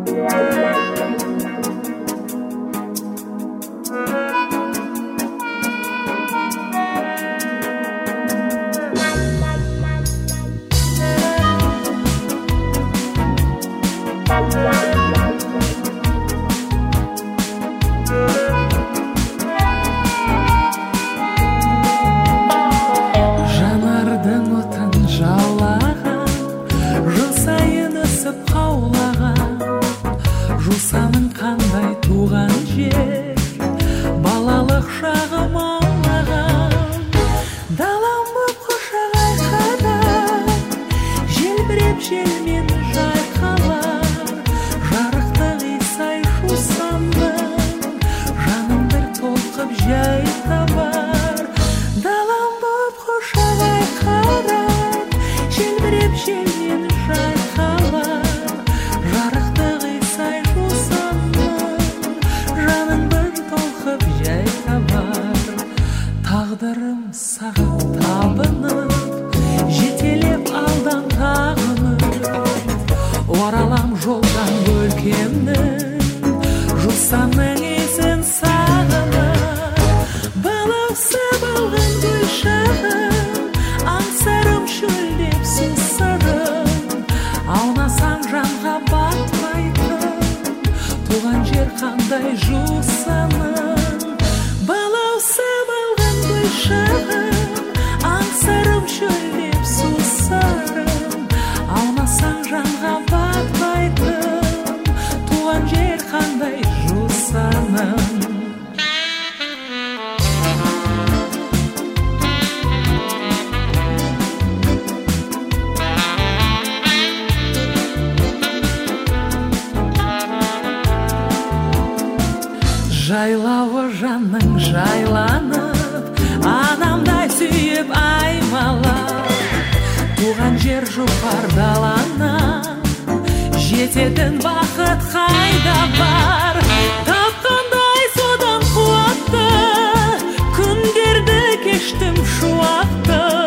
Жанардың отын жаулаған, жыл сайын өсіп қаулаған, жусаның қандай туған жер, балалық шағым аулаған. Далам боп құшақ айқадап, желбіреп желмен жайқалар, жарықтық исай жусанның, жаным бір толқып жай табар. Далам боп құшақ айқадап, желбіреп желмен жайқалар, жарықтық исай жусанның, жаным бір толқып жай табар. Тағдырым саған табынып, жетелеп алдан тағынып, оралам жолдан өлкемнің, жусанның ізін сағынып. Балаусып алған гүл шағым, аңсарым шөлдеп сусырым, аунасаң жанға батпайтын, туған жер қандай жусаның. Балаусып алған гүл шағым, аңсарым шөлдеп сусырым, аунасаң жанға батпайтын, туған жер қандай жусаның. Жайлауы жанның жайланып, анамдай сүйіп аймалап, туған жер жұпар даланнан, жететін бақыт қайда бар. Тапқандай содан қуатты, күндерді кештім шуақты,